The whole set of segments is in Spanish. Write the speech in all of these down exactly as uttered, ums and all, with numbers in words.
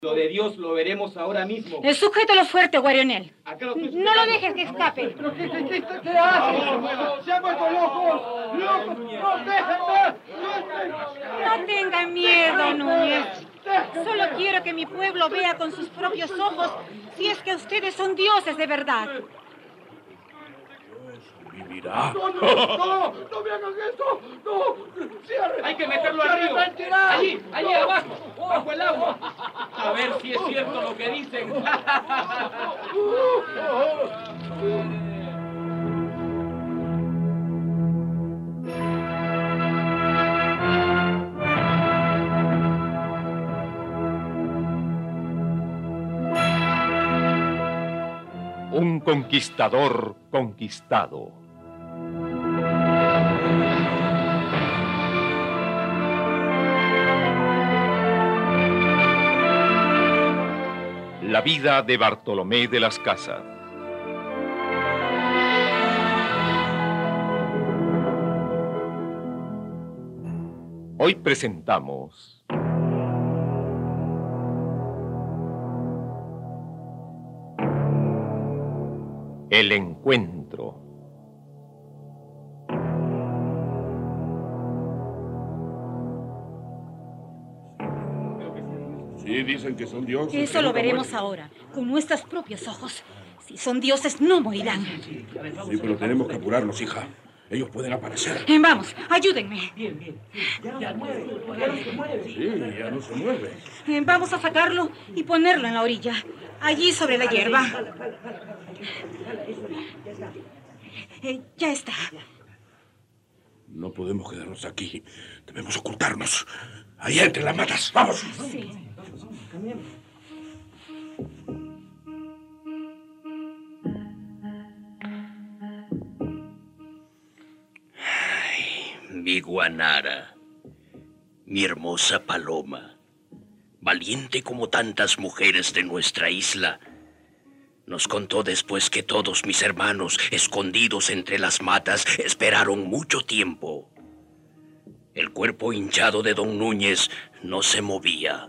Lo de Dios lo veremos ahora mismo. El sujétalo fuerte, Guarionel. Lo no lo dejes que escape. ¿Pero qué, qué, qué, qué haces? ¡Se han vuelto locos! ¡Locos! ¡No, déjenme! No tengan miedo, Núñez. Solo quiero que mi pueblo vea con sus propios ojos si es que ustedes son dioses de verdad. Vivirá. ¡No, no, no! ¡No me hagan esto! ¡No! ¡Cierre! Hay que meterlo al río. Allí, allí abajo, bajo el agua. A ver si es cierto lo que dicen. Un conquistador conquistado. La vida de Bartolomé de las Casas. Hoy presentamos El encuentro. Sí, dicen que son dioses. Eso lo veremos ahora, con nuestros propios ojos. Si son dioses, no morirán. Sí, pero tenemos que apurarnos, hija. Ellos pueden aparecer. Eh, vamos, ayúdenme. Sí, ya no se mueve. Eh, vamos a sacarlo y ponerlo en la orilla, allí sobre la hierba. Eh, ya está. No podemos quedarnos aquí. Debemos ocultarnos. Ahí entre las matas. ¡Vamos! Sí. Ay, mi Guanara, mi hermosa paloma, valiente como tantas mujeres de nuestra isla, nos contó después que todos mis hermanos, escondidos entre las matas, esperaron mucho tiempo. El cuerpo hinchado de don Núñez no se movía.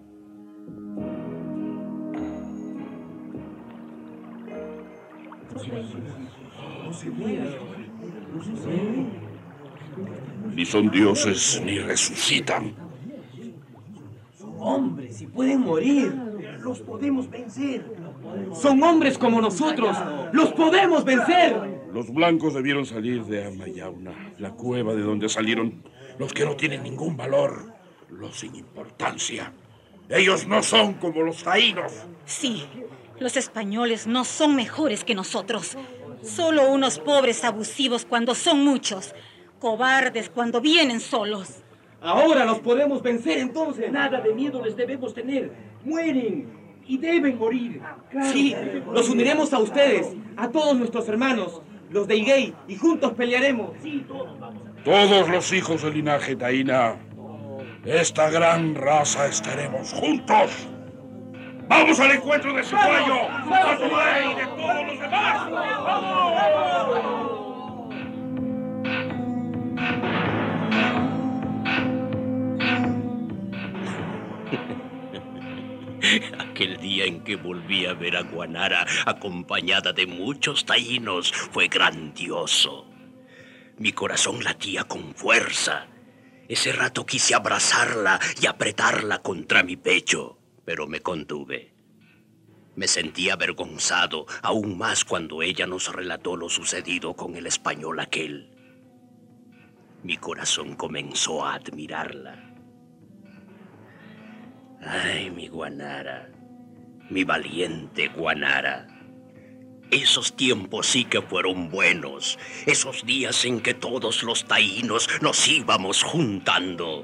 Ni son dioses ni resucitan. Son hombres y pueden morir. Los podemos vencer. Son hombres como nosotros. Los podemos vencer. Los blancos debieron salir de Amayauna, la cueva de donde salieron los que no tienen ningún valor, los sin importancia. Ellos no son como los taínos. Sí, los españoles no son mejores que nosotros. Solo unos pobres abusivos cuando son muchos. Cobardes cuando vienen solos. Ahora los podemos vencer, entonces. Nada de miedo les debemos tener. Mueren y deben morir. Sí, los uniremos a ustedes, a todos nuestros hermanos, los de Higuey, y juntos pelearemos. Sí, todos vamos a... Todos los hijos del linaje taína, esta gran raza, estaremos juntos. ¡Vamos al encuentro de Cefuayo, Bartolomé y de todos los demás! ¡Vamos! Aquel día en que volví a ver a Guanara acompañada de muchos taínos fue grandioso. Mi corazón latía con fuerza. Ese rato quise abrazarla y apretarla contra mi pecho, pero me contuve. Me sentí avergonzado, aún más cuando ella nos relató lo sucedido con el español aquel. Mi corazón comenzó a admirarla. Ay, mi Guanara, mi valiente Guanara. Esos tiempos sí que fueron buenos. Esos días en que todos los taínos nos íbamos juntando.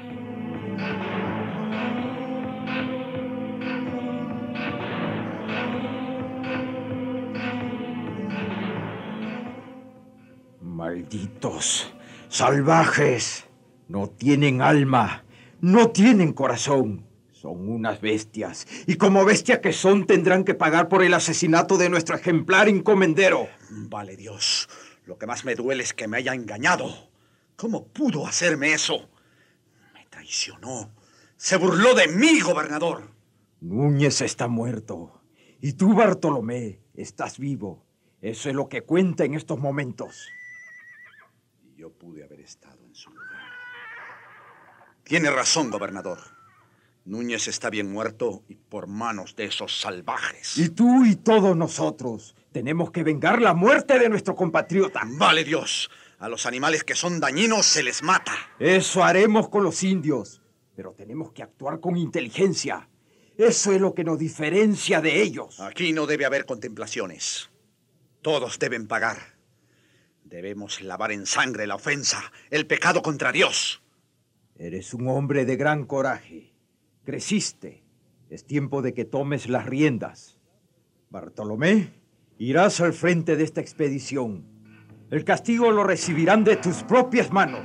Malditos, salvajes, no tienen alma, no tienen corazón. Son unas bestias, y como bestia que son tendrán que pagar por el asesinato de nuestro ejemplar encomendero. Vale Dios, lo que más me duele es que me haya engañado. ¿Cómo pudo hacerme eso? Me traicionó, se burló de mí, gobernador. Núñez está muerto. Y tú, Bartolomé, estás vivo. Eso es lo que cuenta en estos momentos. Yo pude haber estado en su lugar. Tiene razón, gobernador. Núñez está bien muerto y por manos de esos salvajes. Y tú y todos nosotros tenemos que vengar la muerte de nuestro compatriota. Vale Dios, a los animales que son dañinos se les mata. Eso haremos con los indios, pero tenemos que actuar con inteligencia. Eso es lo que nos diferencia de ellos. Aquí no debe haber contemplaciones. Todos deben pagar. Debemos lavar en sangre la ofensa, el pecado contra Dios. Eres un hombre de gran coraje. Creciste. Es tiempo de que tomes las riendas. Bartolomé, irás al frente de esta expedición. El castigo lo recibirán de tus propias manos.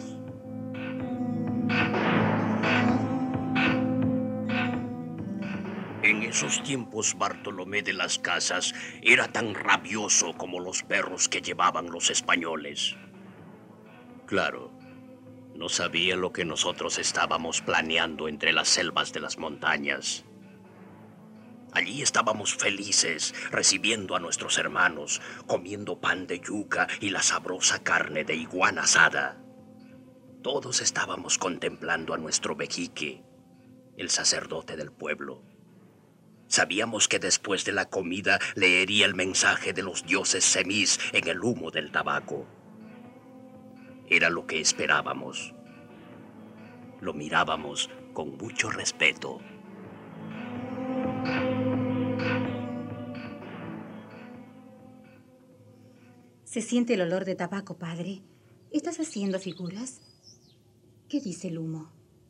En esos tiempos Bartolomé de las Casas era tan rabioso como los perros que llevaban los españoles. Claro, no sabía lo que nosotros estábamos planeando entre las selvas de las montañas. Allí estábamos felices, recibiendo a nuestros hermanos, comiendo pan de yuca y la sabrosa carne de iguana asada. Todos estábamos contemplando a nuestro Vejique, el sacerdote del pueblo. Sabíamos que después de la comida leería el mensaje de los dioses semís en el humo del tabaco. Era lo que esperábamos. Lo mirábamos con mucho respeto. Se siente el olor de tabaco, padre. ¿Estás haciendo figuras? ¿Qué dice el humo?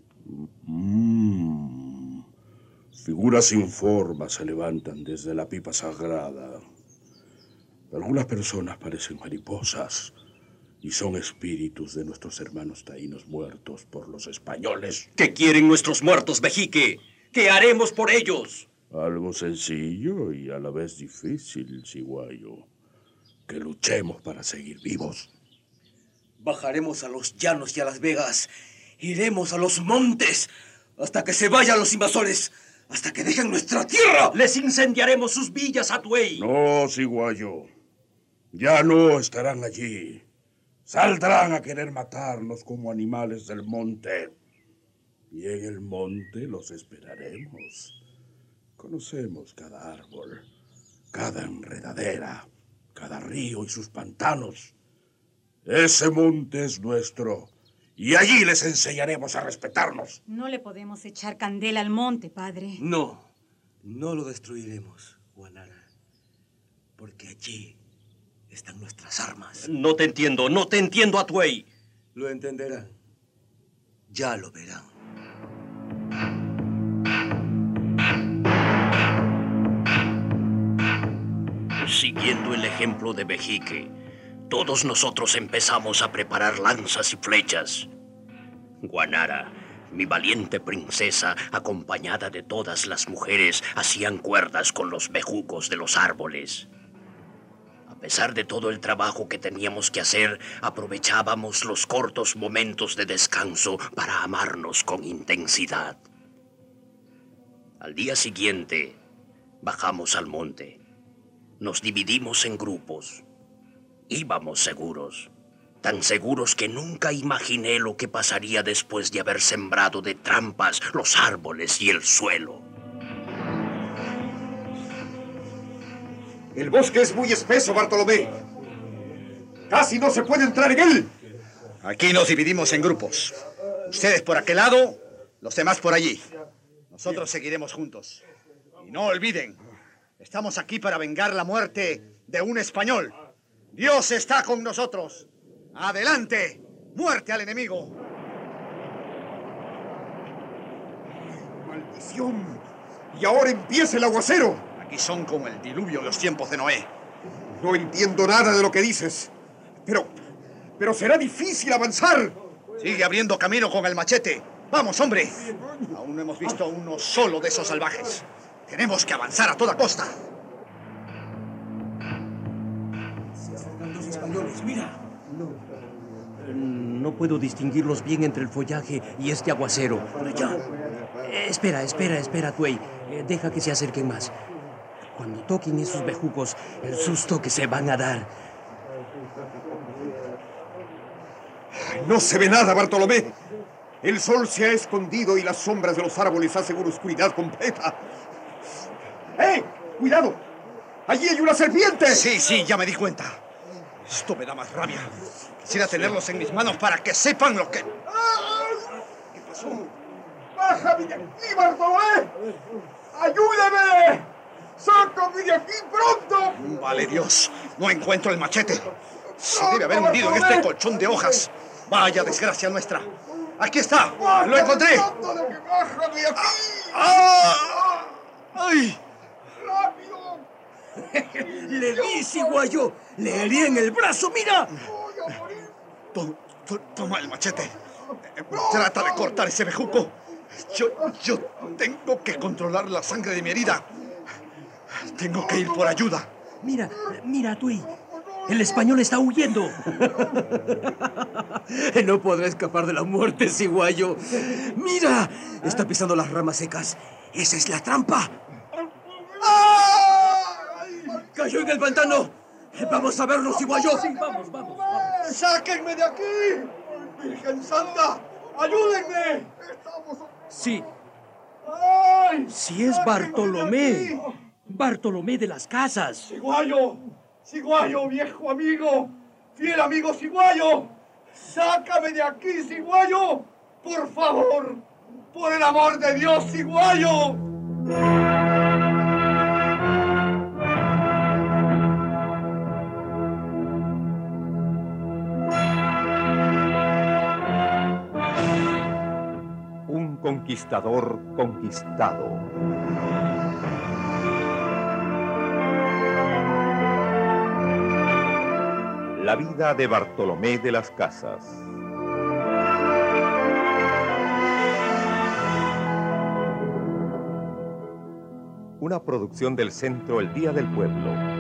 Mm. Figuras sin forma se levantan desde la pipa sagrada. Algunas personas parecen mariposas y son espíritus de nuestros hermanos taínos muertos por los españoles. ¿Qué quieren nuestros muertos, Vejique? ¿Qué haremos por ellos? Algo sencillo y a la vez difícil, ciguayo. Que luchemos para seguir vivos. Bajaremos a los llanos y a las vegas. Iremos a los montes hasta que se vayan los invasores. Hasta que dejen nuestra tierra. Les incendiaremos sus villas, Atuey. No, ciguayo. Ya no estarán allí. Saldrán a querer matarnos como animales del monte. Y en el monte los esperaremos. Conocemos cada árbol, cada enredadera, cada río y sus pantanos. Ese monte es nuestro. Y allí les enseñaremos a respetarnos. No le podemos echar candela al monte, padre. No, no lo destruiremos, Guanara. Porque allí están nuestras armas. No te entiendo, no te entiendo, Atuey. Lo entenderán. Ya lo verán. Siguiendo el ejemplo de Vejique, todos nosotros empezamos a preparar lanzas y flechas. Guanara, mi valiente princesa, acompañada de todas las mujeres, hacían cuerdas con los bejucos de los árboles. A pesar de todo el trabajo que teníamos que hacer, aprovechábamos los cortos momentos de descanso para amarnos con intensidad. Al día siguiente, bajamos al monte. Nos dividimos en grupos. Íbamos seguros, tan seguros que nunca imaginé lo que pasaría después de haber sembrado de trampas los árboles y el suelo. El bosque es muy espeso, Bartolomé. Casi no se puede entrar en él. Aquí nos dividimos en grupos. Ustedes por aquel lado, los demás por allí. Nosotros seguiremos juntos. Y no olviden, estamos aquí para vengar la muerte de un español. Dios está con nosotros. ¡Adelante! ¡Muerte al enemigo! ¡Maldición! Y ahora empieza el aguacero. Aquí son como el diluvio de los tiempos de Noé. No entiendo nada de lo que dices. Pero... pero será difícil avanzar. Sigue abriendo camino con el machete. ¡Vamos, hombre! Aún no hemos visto a uno solo de esos salvajes. Tenemos que avanzar a toda costa. Los españoles, mira. No, no puedo distinguirlos bien entre el follaje y este aguacero. Por allá. Espera, espera, espera, Atuey. Eh, deja que se acerquen más. Cuando toquen esos bejucos, el susto que se van a dar. No se ve nada, Bartolomé. El sol se ha escondido y las sombras de los árboles hacen una oscuridad completa. ¡Eh! ¡Cuidado! ¡Allí hay una serpiente! Sí, sí, ya me di cuenta. Esto me da más rabia. Quisiera tenerlos en mis manos para que sepan lo que... ¿Qué pasó? ¡Bájame de aquí, Bartolomé! ¡Ayúdame! ¡Sácame de aquí pronto! Vale Dios, no encuentro el machete. Se debe haber hundido en este colchón de hojas. Vaya desgracia nuestra. Aquí está, lo encontré. ¡Bájame de aquí! ¡Ah! ¡Ay! ¡Rápido! ¡Le di, ciguayo! ¡Le herí en el brazo, mira! To- to- Toma el machete. Eh, Trata de cortar ese bejuco. Yo, yo tengo que controlar la sangre de mi herida. Tengo que ir por ayuda. Mira, mira, Tui. El español está huyendo. No podrá escapar de la muerte, ciguayo. ¡Mira! Está pisando las ramas secas. ¡Esa es la trampa! ¡Cayó en el pantano! ¡Vamos a verlo, ciguayo! Sí, vamos, vamos, vamos. ¡Sáquenme de aquí! ¡Virgen Santa! ¡Ayúdenme! Sí. ¡Ay! Sí es Bartolomé. Bartolomé de las Casas. ¡Ciguayo! ¡Ciguayo, viejo amigo! ¡Fiel amigo Ciguayo! ¡Sácame de aquí, Ciguayo! ¡Por favor! ¡Por el amor de Dios, Ciguayo! Un conquistador conquistado. La vida de Bartolomé de las Casas. Una producción del Centro El Día del Pueblo.